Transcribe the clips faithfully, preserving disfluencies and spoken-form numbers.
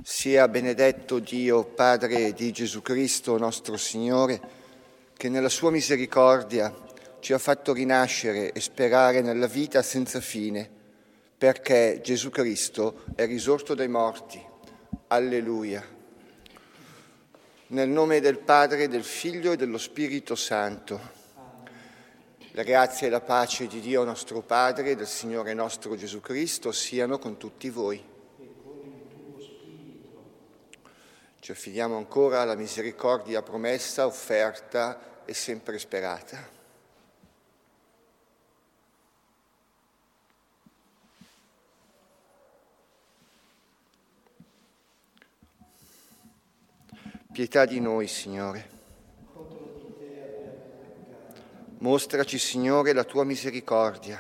Sia benedetto Dio, Padre di Gesù Cristo, nostro Signore, che nella sua misericordia ci ha fatto rinascere e sperare nella vita senza fine, perché Gesù Cristo è risorto dai morti. Alleluia. Nel nome del Padre, del Figlio e dello Spirito Santo. La grazia e la pace di Dio nostro Padre e del Signore nostro Gesù Cristo siano con tutti voi. Ci affidiamo ancora alla misericordia promessa, offerta e sempre sperata. Pietà di noi, Signore. Mostraci, Signore, la tua misericordia.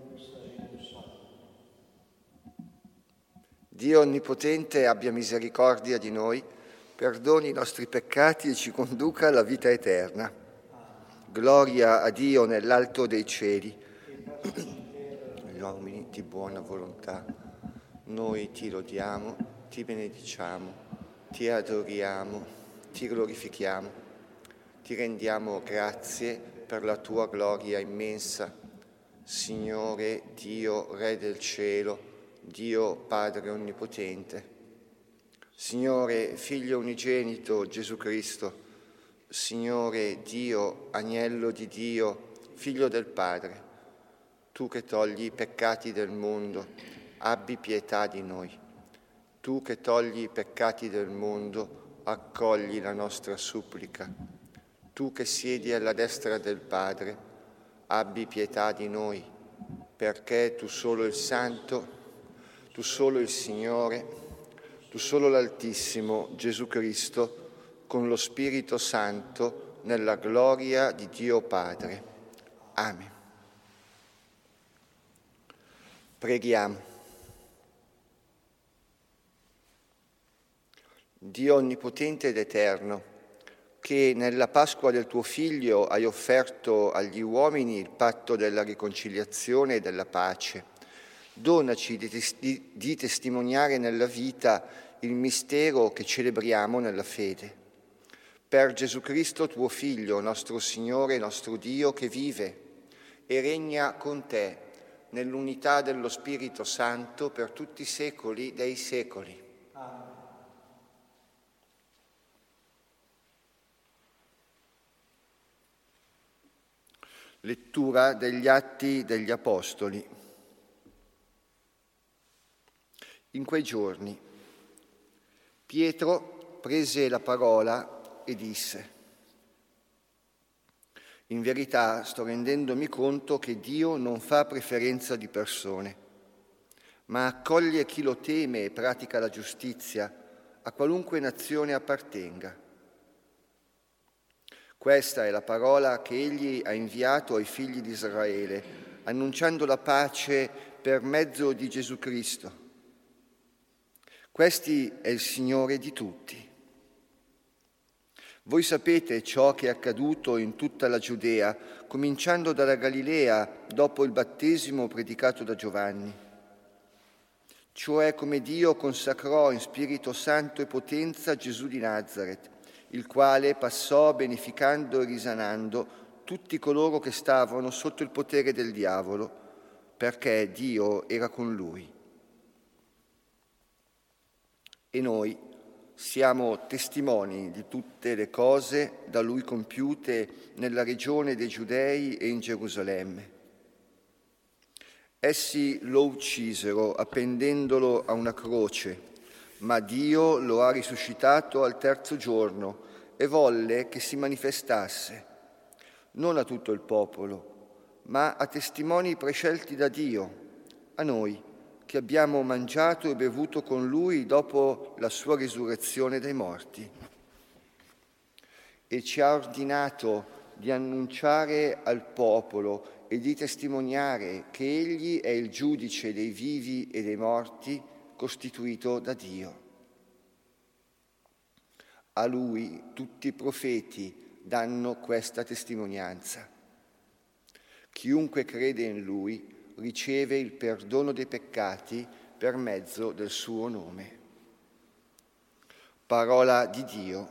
Dio Onnipotente abbia misericordia di noi, perdoni i nostri peccati e ci conduca alla vita eterna. Gloria a Dio nell'alto dei cieli. Gli uomini di buona volontà, noi ti lodiamo, ti benediciamo, ti adoriamo, ti glorifichiamo, ti rendiamo grazie per la tua gloria immensa. Signore Dio, Re del cielo, Dio Padre Onnipotente, Signore Figlio unigenito Gesù Cristo, Signore Dio, Agnello di Dio, Figlio del Padre, tu che togli i peccati del mondo, abbi pietà di noi. Tu che togli i peccati del mondo, accogli la nostra supplica. Tu che siedi alla destra del Padre, abbi pietà di noi, perché tu solo il Santo, tu solo il Signore, tu solo l'Altissimo, Gesù Cristo, con lo Spirito Santo, nella gloria di Dio Padre. Amen. Preghiamo. Dio Onnipotente ed Eterno, che nella Pasqua del tuo Figlio hai offerto agli uomini il patto della riconciliazione e della pace, donaci di, tes- di testimoniare nella vita il mistero che celebriamo nella fede. Per Gesù Cristo, tuo Figlio, nostro Signore, nostro Dio, che vive e regna con te nell'unità dello Spirito Santo per tutti i secoli dei secoli. Amen. Lettura degli Atti degli Apostoli. In quei giorni Pietro prese la parola e disse: in verità sto rendendomi conto che Dio non fa preferenza di persone, ma accoglie chi lo teme e pratica la giustizia, a qualunque nazione appartenga. Questa è la parola che Egli ha inviato ai figli di Israele, annunciando la pace per mezzo di Gesù Cristo. Questi è il Signore di tutti. Voi sapete ciò che è accaduto in tutta la Giudea, cominciando dalla Galilea dopo il battesimo predicato da Giovanni, cioè come Dio consacrò in Spirito Santo e potenza Gesù di Nazaret, il quale passò beneficando e risanando tutti coloro che stavano sotto il potere del diavolo, perché Dio era con lui. E noi siamo testimoni di tutte le cose da lui compiute nella regione dei Giudei e in Gerusalemme. Essi lo uccisero appendendolo a una croce, ma Dio lo ha risuscitato al terzo giorno e volle che si manifestasse, non a tutto il popolo, ma a testimoni prescelti da Dio, a noi, che abbiamo mangiato e bevuto con Lui dopo la sua risurrezione dai morti. E ci ha ordinato di annunciare al popolo e di testimoniare che Egli è il giudice dei vivi e dei morti, costituito da Dio. A Lui tutti i profeti danno questa testimonianza. Chiunque crede in Lui riceve il perdono dei peccati per mezzo del suo nome. Parola di Dio.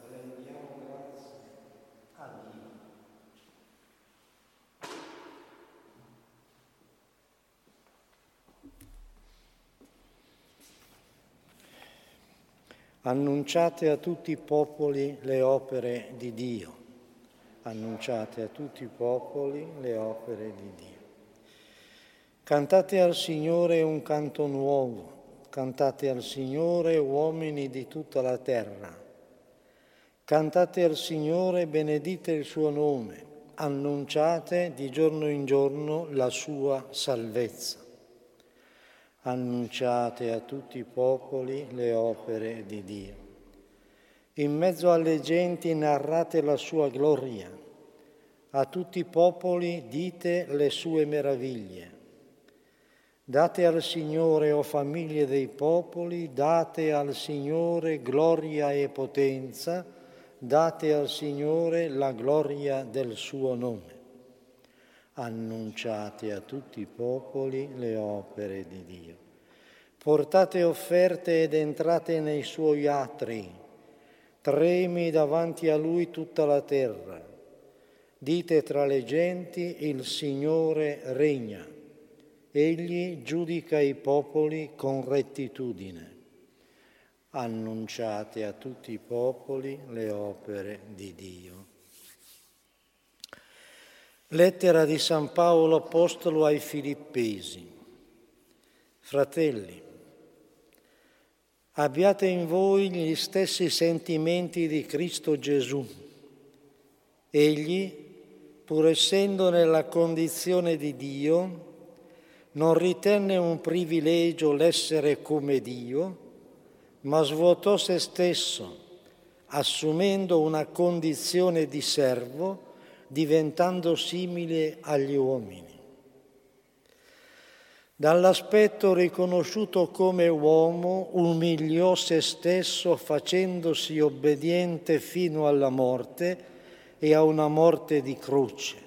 Annunciate a tutti i popoli le opere di Dio. Annunciate a tutti i popoli le opere di Dio. Cantate al Signore un canto nuovo. Cantate al Signore, uomini di tutta la terra. Cantate al Signore, benedite il suo nome. Annunciate di giorno in giorno la sua salvezza. Annunciate a tutti i popoli le opere di Dio. In mezzo alle genti narrate la sua gloria. A tutti i popoli dite le sue meraviglie. Date al Signore, o famiglie dei popoli, date al Signore gloria e potenza, date al Signore la gloria del suo nome. Annunciate a tutti i popoli le opere di Dio. Portate offerte ed entrate nei suoi atri. Tremi davanti a Lui tutta la terra. Dite tra le genti, il Signore regna. Egli giudica i popoli con rettitudine. Annunciate a tutti i popoli le opere di Dio. Lettera di San Paolo Apostolo ai Filippesi. Fratelli, abbiate in voi gli stessi sentimenti di Cristo Gesù. Egli, pur essendo nella condizione di Dio, non ritenne un privilegio l'essere come Dio, ma svuotò se stesso, assumendo una condizione di servo, diventando simile agli uomini. Dall'aspetto riconosciuto come uomo, umiliò se stesso facendosi obbediente fino alla morte e a una morte di croce.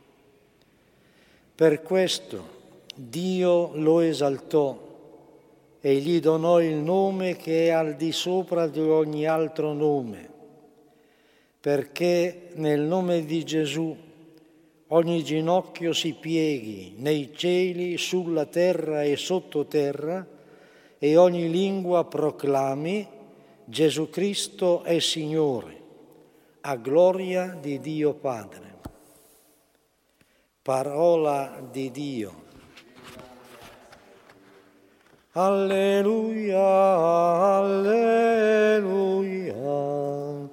Per questo Dio lo esaltò e gli donò il nome che è al di sopra di ogni altro nome, perché nel nome di Gesù ogni ginocchio si pieghi nei cieli, sulla terra e sottoterra, e ogni lingua proclami: Gesù Cristo è Signore, a gloria di Dio Padre. Parola di Dio. Alleluia, alleluia,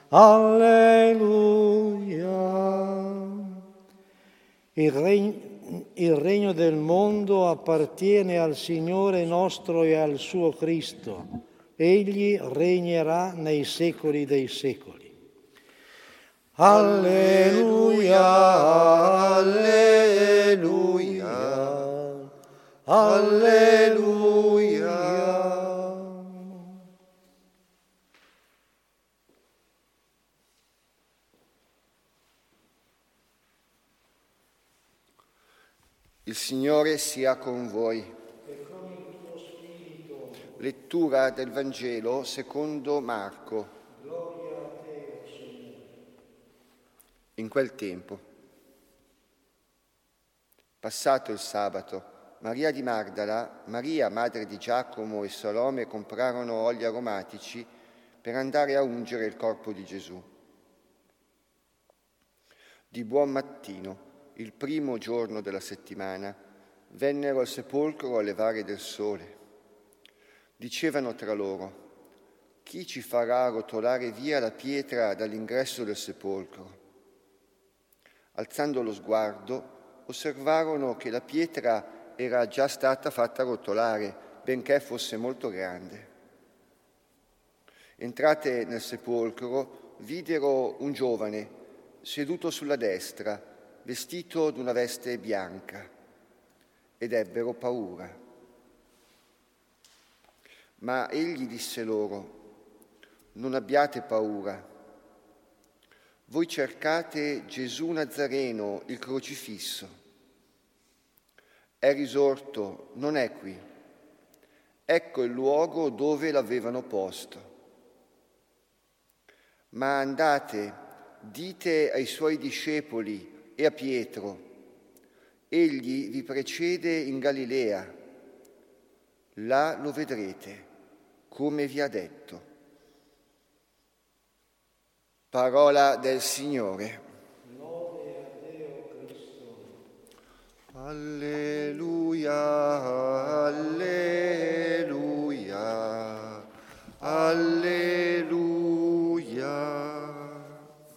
alleluia. Il regno, il regno del mondo appartiene al Signore nostro e al suo Cristo. Egli regnerà nei secoli dei secoli. Alleluia, alleluia, alleluia. Il Signore sia con voi. E con il tuo spirito. Lettura del Vangelo secondo Marco. Gloria a te, Signore. In quel tempo, passato il sabato, Maria di Magdala, Maria, madre di Giacomo e Salome comprarono oli aromatici per andare a ungere il corpo di Gesù. Di buon mattino, il primo giorno della settimana, vennero al sepolcro a levare del sole. Dicevano tra loro: chi ci farà rotolare via la pietra dall'ingresso del sepolcro? Alzando lo sguardo, osservarono che la pietra era già stata fatta rotolare, benché fosse molto grande. Entrate nel sepolcro, videro un giovane seduto sulla destra, vestito d'una veste bianca, ed ebbero paura. Ma egli disse loro: non abbiate paura. Voi cercate Gesù Nazareno, il crocifisso. È risorto, non è qui. Ecco il luogo dove l'avevano posto. Ma andate, dite ai suoi discepoli e a Pietro, egli vi precede in Galilea, là lo vedrete, come vi ha detto. Parola del Signore. Lode a Deo Cristo. Alleluia, alleluia, alleluia.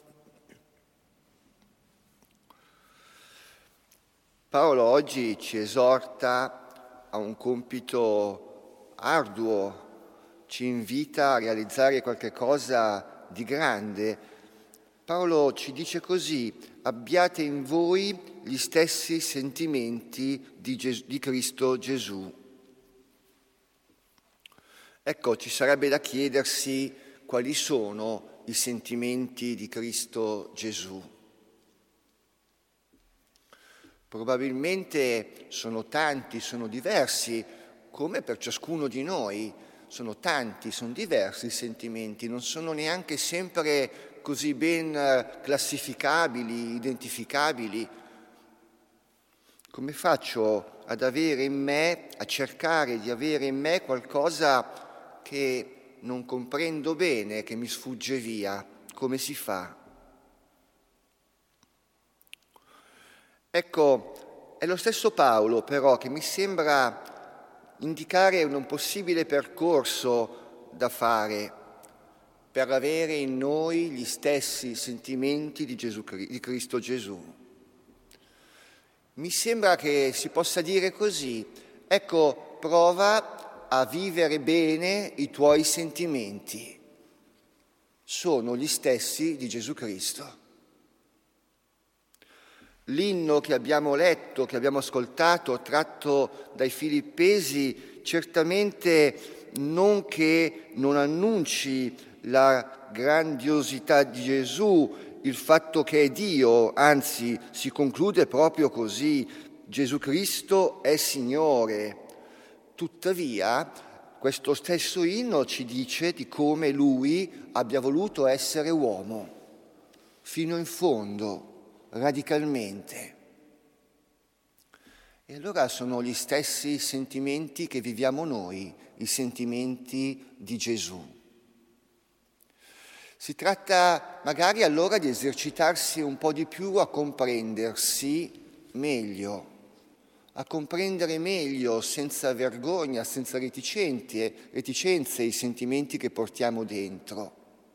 Paolo oggi ci esorta a un compito arduo, ci invita a realizzare qualche cosa di grande. Paolo ci dice così: abbiate in voi gli stessi sentimenti di, Ges- di Cristo Gesù. Ecco, ci sarebbe da chiedersi quali sono i sentimenti di Cristo Gesù. Probabilmente sono tanti, sono diversi, come per ciascuno di noi. Sono tanti, sono diversi i sentimenti, non sono neanche sempre così ben classificabili, identificabili. Come faccio ad avere in me, a cercare di avere in me qualcosa che non comprendo bene, che mi sfugge via? Come si fa? Ecco, è lo stesso Paolo però che mi sembra indicare un possibile percorso da fare per avere in noi gli stessi sentimenti di, Gesù, di Cristo Gesù. Mi sembra che si possa dire così: ecco, prova a vivere bene i tuoi sentimenti. Sono gli stessi di Gesù Cristo. L'inno che abbiamo letto, che abbiamo ascoltato, tratto dai Filippesi, certamente non che non annunci la grandiosità di Gesù, il fatto che è Dio, anzi si conclude proprio così: Gesù Cristo è Signore. Tuttavia, questo stesso inno ci dice di come Lui abbia voluto essere uomo, fino in fondo, radicalmente. E allora sono gli stessi sentimenti che viviamo noi, i sentimenti di Gesù. Si tratta magari allora di esercitarsi un po' di più a comprendersi meglio, a comprendere meglio, senza vergogna, senza reticenze, reticenze, i sentimenti che portiamo dentro.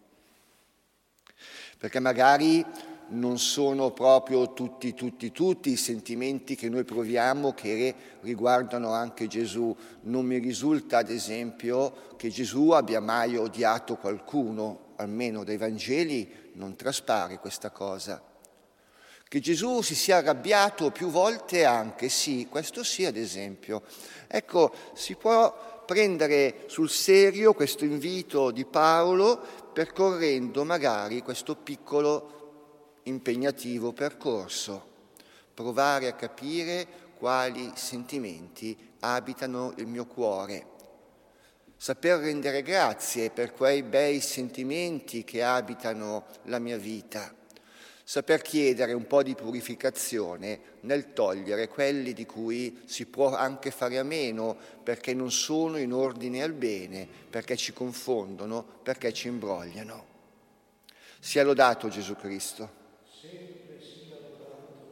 Perché magari non sono proprio tutti, tutti, tutti i sentimenti che noi proviamo che riguardano anche Gesù. Non mi risulta, ad esempio, che Gesù abbia mai odiato qualcuno, almeno dai Vangeli non traspare questa cosa. Che Gesù si sia arrabbiato più volte anche, sì, questo sì, ad esempio. Ecco, si può prendere sul serio questo invito di Paolo, percorrendo magari questo piccolo impegnativo percorso, provare a capire quali sentimenti abitano il mio cuore, saper rendere grazie per quei bei sentimenti che abitano la mia vita, saper chiedere un po' di purificazione nel togliere quelli di cui si può anche fare a meno perché non sono in ordine al bene, perché ci confondono, perché ci imbrogliano. Sia lodato Gesù Cristo. Sempre sia lodato.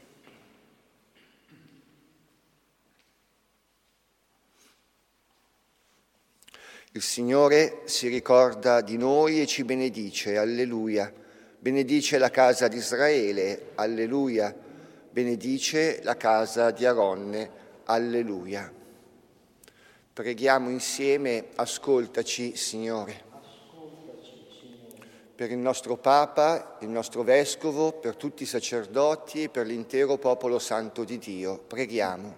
Il Signore si ricorda di noi e ci benedice, alleluia. Benedice la casa di Israele, alleluia. Benedice la casa di Aronne, alleluia. Preghiamo insieme, ascoltaci, Signore. Per il nostro Papa, il nostro Vescovo, per tutti i sacerdoti e per l'intero popolo santo di Dio. Preghiamo.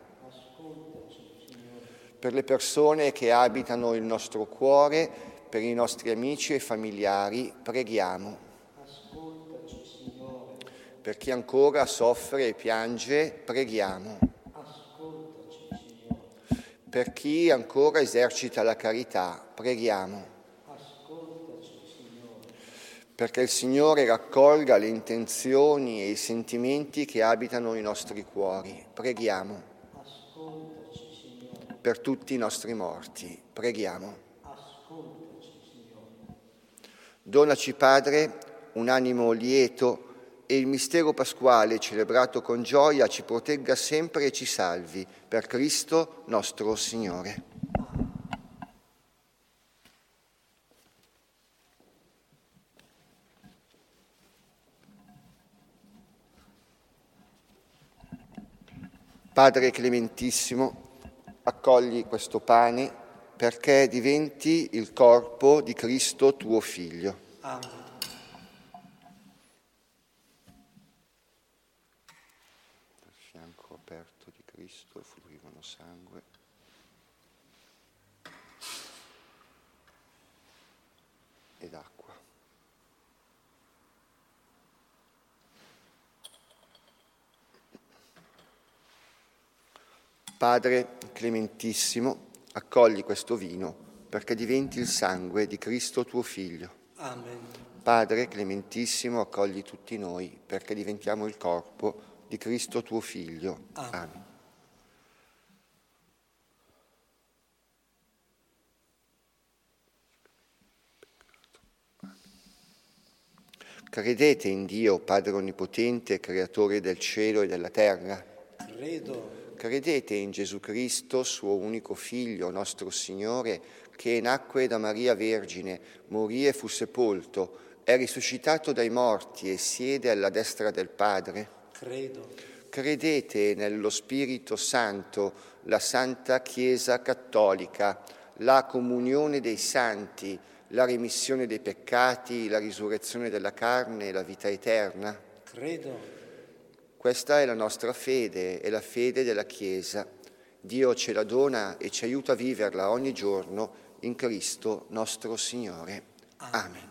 Per le persone che abitano il nostro cuore, per i nostri amici e familiari, preghiamo. Ascoltaci, Signore. Per chi ancora soffre e piange, preghiamo. Ascoltaci, Signore. Per chi ancora esercita la carità, preghiamo. perché il Signore raccolga le intenzioni e i sentimenti che abitano i nostri cuori. Preghiamo. Ascoltaci, Signore. Per tutti i nostri morti. Preghiamo. Ascoltaci, Signore. Donaci, Padre, un animo lieto e il mistero pasquale celebrato con gioia ci protegga sempre e ci salvi. Per Cristo nostro Signore. Padre Clementissimo, accogli questo pane perché diventi il corpo di Cristo tuo Figlio. Amen. Dal fianco aperto di Cristo fluivano sangue ed acqua. Padre Clementissimo, accogli questo vino perché diventi il sangue di Cristo tuo Figlio. Amen. Padre Clementissimo, accogli tutti noi perché diventiamo il corpo di Cristo tuo Figlio. Amen. Amen. Credete in Dio, Padre Onnipotente, Creatore del cielo e della terra? Credo. Credete in Gesù Cristo, suo unico Figlio, nostro Signore, che nacque da Maria Vergine, morì e fu sepolto, è risuscitato dai morti e siede alla destra del Padre? Credo. Credete nello Spirito Santo, la Santa Chiesa Cattolica, la comunione dei santi, la remissione dei peccati, la risurrezione della carne e la vita eterna? Credo. Questa è la nostra fede, è la fede della Chiesa. Dio ce la dona e ci aiuta a viverla ogni giorno in Cristo nostro Signore. Amen. Amen.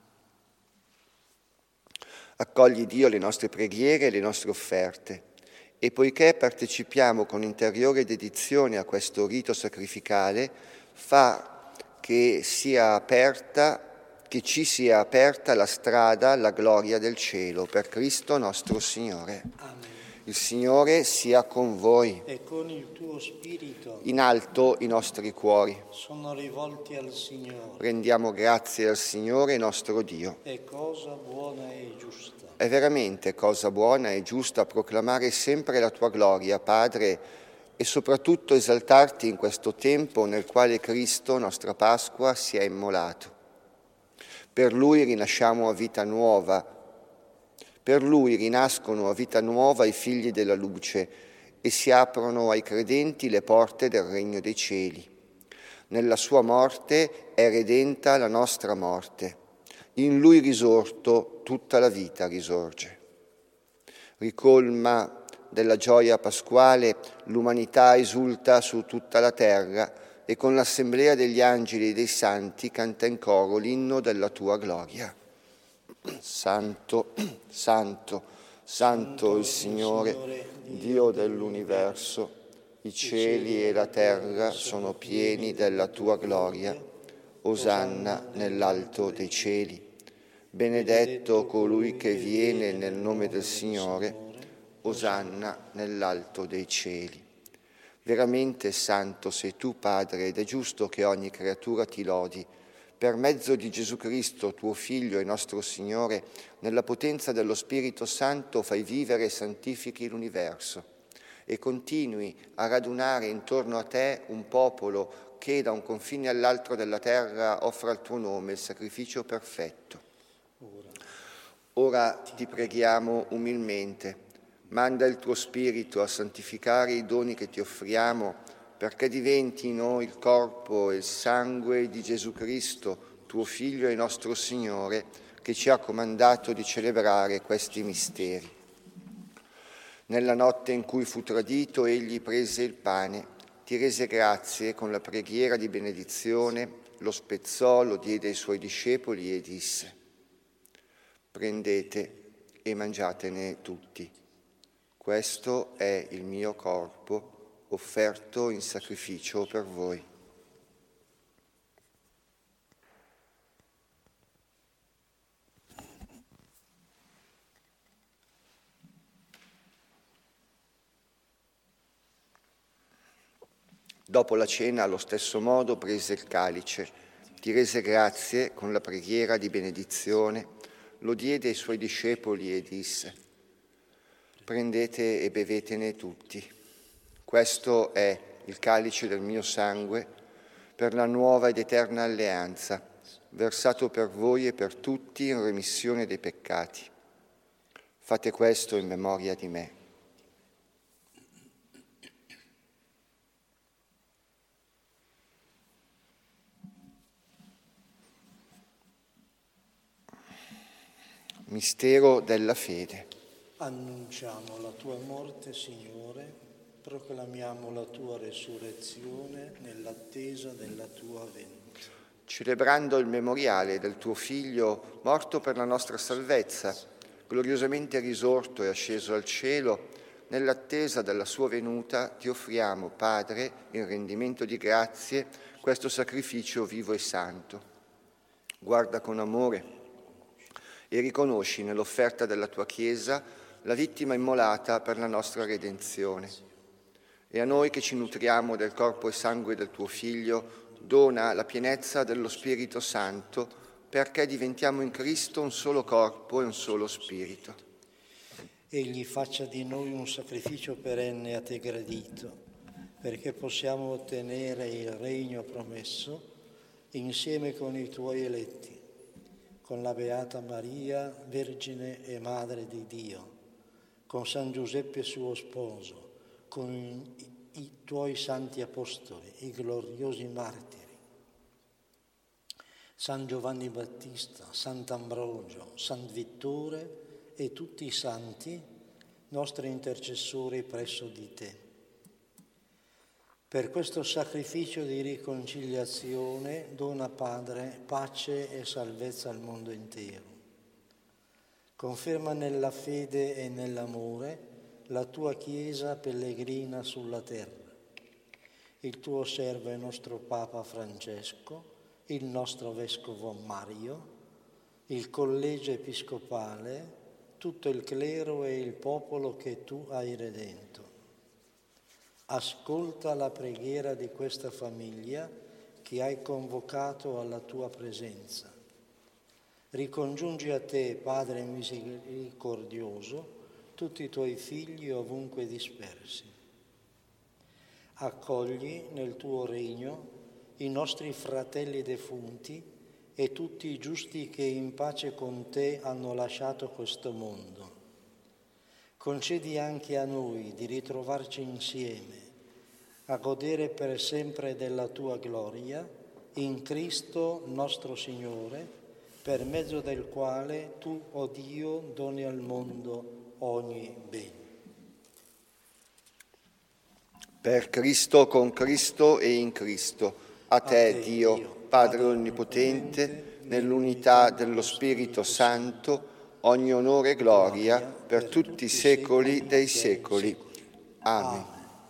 Accogli, Dio, le nostre preghiere e le nostre offerte e poiché partecipiamo con interiore dedizione a questo rito sacrificale, fa che sia aperta, che ci sia aperta la strada alla gloria del cielo per Cristo nostro Signore. Amen. Il Signore sia con voi. E con il tuo spirito. In alto i nostri cuori. Sono rivolti al Signore. Rendiamo grazie al Signore nostro Dio. È cosa buona e giusta. È veramente cosa buona e giusta proclamare sempre la tua gloria, Padre, e soprattutto esaltarti in questo tempo nel quale Cristo, nostra Pasqua, si è immolato. Per Lui rinasciamo a vita nuova, per Lui rinascono a vita nuova i figli della luce e si aprono ai credenti le porte del regno dei cieli. Nella sua morte è redenta la nostra morte, in Lui risorto tutta la vita risorge. Ricolma della gioia pasquale l'umanità esulta su tutta la terra e con l'assemblea degli angeli e dei santi canta in coro l'inno della tua gloria. Santo, santo, santo il Signore, Dio dell'universo, i cieli e la terra sono pieni della tua gloria. Osanna nell'alto dei cieli. Benedetto colui che viene nel nome del Signore. Osanna nell'alto dei cieli. Veramente santo sei tu, Padre, ed è giusto che ogni creatura ti lodi. Per mezzo di Gesù Cristo, tuo Figlio e nostro Signore, nella potenza dello Spirito Santo fai vivere e santifichi l'universo e continui a radunare intorno a te un popolo che da un confine all'altro della terra offra al tuo nome il sacrificio perfetto. Ora ti preghiamo umilmente. Manda il tuo Spirito a santificare i doni che ti offriamo, perché diventi in noi il corpo e il sangue di Gesù Cristo, tuo Figlio e nostro Signore, che ci ha comandato di celebrare questi misteri. Nella notte in cui fu tradito, egli prese il pane, ti rese grazie con la preghiera di benedizione, lo spezzò, lo diede ai suoi discepoli e disse: prendete e mangiatene tutti. Questo è il mio corpo offerto in sacrificio per voi. Dopo la cena, allo stesso modo, prese il calice, ti rese grazie con la preghiera di benedizione, lo diede ai suoi discepoli e disse: prendete e bevetene tutti. Questo è il calice del mio sangue per la nuova ed eterna alleanza, versato per voi e per tutti in remissione dei peccati. Fate questo in memoria di me. Mistero della fede. Annunciamo la tua morte, Signore, proclamiamo la tua resurrezione nell'attesa della tua venuta. Celebrando il memoriale del tuo Figlio morto per la nostra salvezza, gloriosamente risorto e asceso al cielo, nell'attesa della sua venuta ti offriamo, Padre, in rendimento di grazie, questo sacrificio vivo e santo. Guarda con amore e riconosci nell'offerta della tua Chiesa la vittima immolata per la nostra redenzione. E a noi che ci nutriamo del corpo e sangue del tuo Figlio, dona la pienezza dello Spirito Santo, perché diventiamo in Cristo un solo corpo e un solo Spirito. Egli faccia di noi un sacrificio perenne a te gradito, perché possiamo ottenere il regno promesso insieme con i tuoi eletti, con la Beata Maria, Vergine e Madre di Dio, con San Giuseppe suo sposo, con i tuoi santi apostoli, i gloriosi martiri, San Giovanni Battista, Sant'Ambrogio, San Vittore e tutti i santi, nostri intercessori presso di te. Per questo sacrificio di riconciliazione dona, Padre, pace e salvezza al mondo intero. Conferma nella fede e nell'amore la tua Chiesa pellegrina sulla terra, il tuo servo e nostro Papa Francesco, il nostro Vescovo Mario, il Collegio Episcopale, tutto il clero e il popolo che tu hai redento. Ascolta la preghiera di questa famiglia che hai convocato alla tua presenza. Ricongiungi a te, Padre misericordioso, tutti i tuoi figli ovunque dispersi. Accogli nel tuo regno i nostri fratelli defunti e tutti i giusti che in pace con te hanno lasciato questo mondo. Concedi anche a noi di ritrovarci insieme, a godere per sempre della tua gloria, in Cristo nostro Signore, per mezzo del quale tu, o Dio, doni al mondo ogni bene. Per Cristo, con Cristo e in Cristo, a te, a te Dio, Dio, Padre Onnipotente, nell'unità dello Spirito Santo, ogni onore e gloria per tutti i secoli dei secoli. Amen.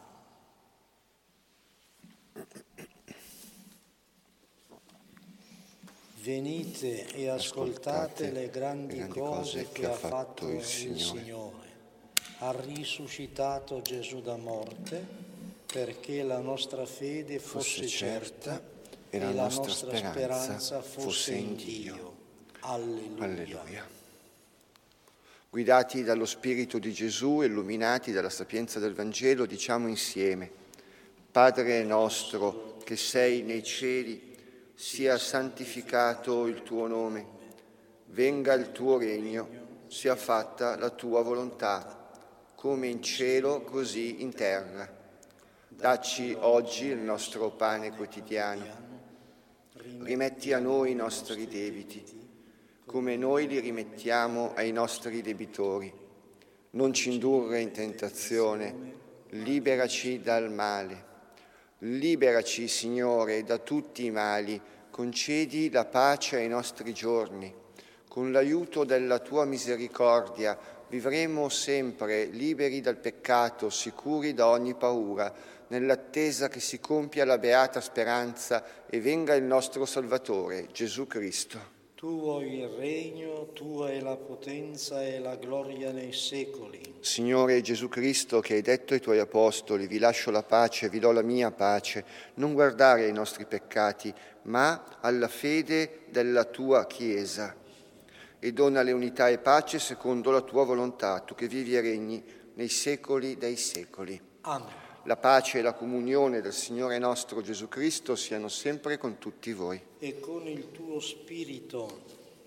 Venite e ascoltate le grandi cose che ha fatto il Signore. Ha risuscitato Gesù da morte perché la nostra fede fosse certa e la nostra speranza fosse in Dio. Alleluia. Alleluia. Guidati dallo Spirito di Gesù, illuminati dalla sapienza del Vangelo, diciamo insieme: Padre nostro che sei nei cieli, sia santificato il tuo nome, venga il tuo regno, sia fatta la tua volontà, come in cielo così in terra. Dacci oggi il nostro pane quotidiano, rimetti a noi i nostri debiti, come noi li rimettiamo ai nostri debitori. Non ci indurre in tentazione, liberaci dal male. Liberaci, Signore, da tutti i mali, concedi la pace ai nostri giorni. Con l'aiuto della tua misericordia vivremo sempre liberi dal peccato, sicuri da ogni paura, nell'attesa che si compia la beata speranza e venga il nostro Salvatore, Gesù Cristo. Tuo il regno, tua è la potenza e la gloria nei secoli. Signore Gesù Cristo, che hai detto ai Tuoi Apostoli, vi lascio la pace, vi do la mia pace, non guardare ai nostri peccati, ma alla fede della Tua Chiesa. E donale unità e pace secondo la Tua volontà, Tu che vivi e regni nei secoli dei secoli. Amen. La pace e la comunione del Signore nostro Gesù Cristo siano sempre con tutti voi. E con il tuo spirito.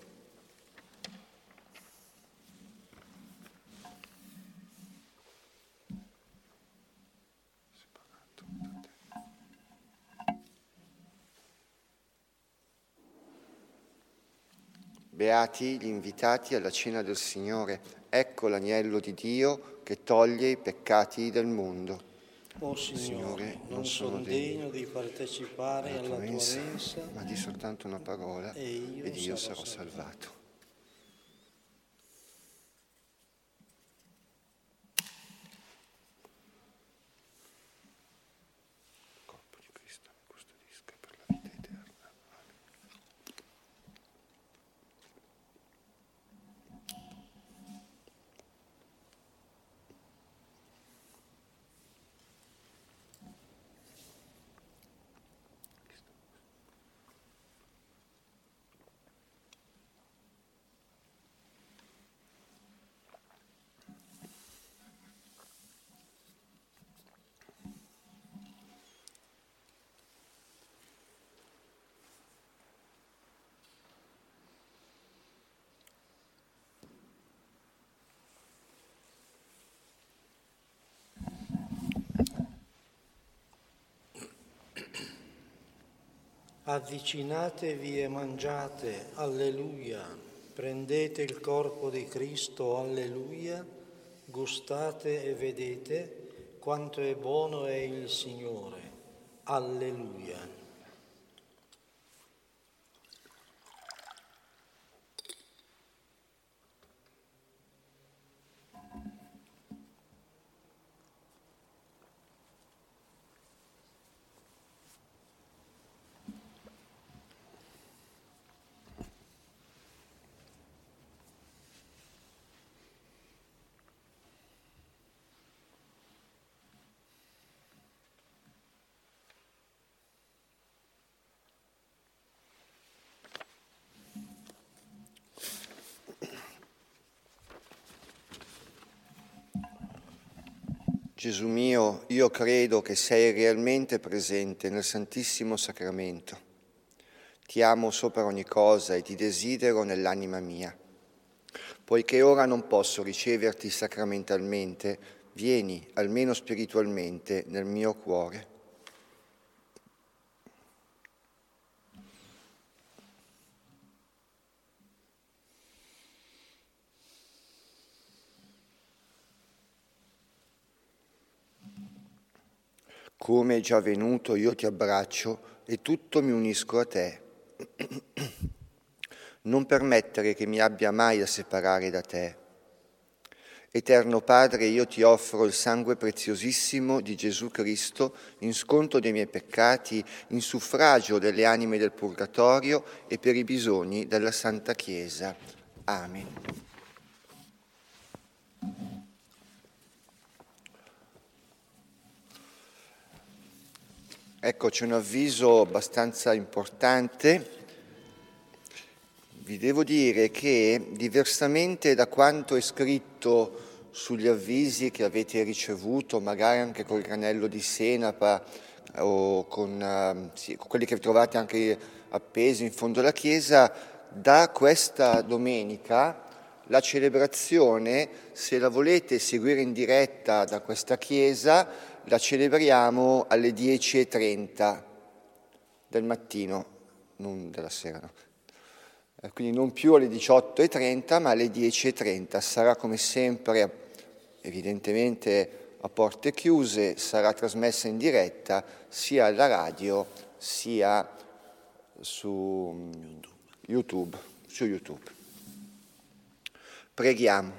Beati gli invitati alla cena del Signore. Ecco l'agnello di Dio che toglie i peccati del mondo. O Signore, Signore, non sono degno di partecipare alla tua mensa, ma di soltanto una parola e io, ed io sarò sarò salvato. Il corpo di Cristo mi custodisca per la vita eterna. Amen. Avvicinatevi e mangiate, alleluia. Prendete il corpo di Cristo, alleluia. Gustate e vedete quanto è buono è il Signore, alleluia. Gesù mio, io credo che sei realmente presente nel Santissimo Sacramento. Ti amo sopra ogni cosa e ti desidero nell'anima mia. Poiché ora non posso riceverti sacramentalmente, vieni, almeno spiritualmente, nel mio cuore. Come è già venuto, io ti abbraccio e tutto mi unisco a te. Non permettere che mi abbia mai a separare da te. Eterno Padre, io ti offro il sangue preziosissimo di Gesù Cristo in sconto dei miei peccati, in suffragio delle anime del purgatorio e per i bisogni della Santa Chiesa. Amen. Ecco, c'è un avviso abbastanza importante. Vi devo dire che, diversamente da quanto è scritto sugli avvisi che avete ricevuto, magari anche col granello di senapa o con, uh, sì, con quelli che trovate anche appesi in fondo alla chiesa, da questa domenica la celebrazione, se la volete seguire in diretta da questa chiesa, la celebriamo alle dieci e trenta del mattino, non della sera, no. Quindi non più alle diciotto e trenta, ma alle dieci e trenta. Sarà come sempre, evidentemente a porte chiuse, sarà trasmessa in diretta sia alla radio sia su YouTube. Su YouTube. Preghiamo.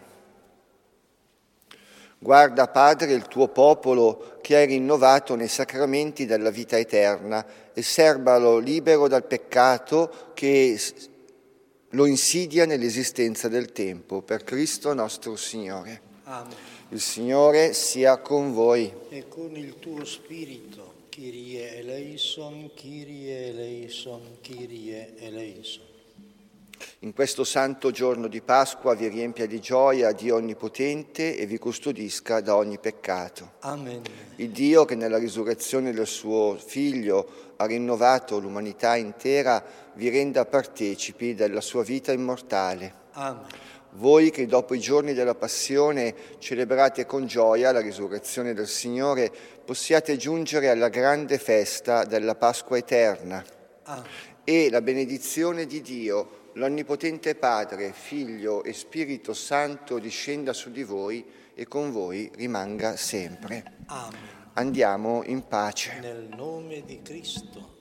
Guarda, Padre, il tuo popolo che hai rinnovato nei sacramenti della vita eterna e serbalo libero dal peccato che lo insidia nell'esistenza del tempo, per Cristo nostro Signore. Amen. Il Signore sia con voi. E con il tuo spirito. Kyrie eleison, Kyrie eleison, Kyrie eleison. In questo santo giorno di Pasqua vi riempia di gioia Dio Onnipotente e vi custodisca da ogni peccato. Amen. Il Dio che nella risurrezione del suo Figlio ha rinnovato l'umanità intera vi renda partecipi della sua vita immortale. Amen. Voi che dopo i giorni della Passione celebrate con gioia la risurrezione del Signore, possiate giungere alla grande festa della Pasqua eterna. Amen. E la benedizione di Dio, l'Onnipotente Padre, Figlio e Spirito Santo discenda su di voi e con voi rimanga sempre. Amen. Andiamo in pace. Nel nome di Cristo.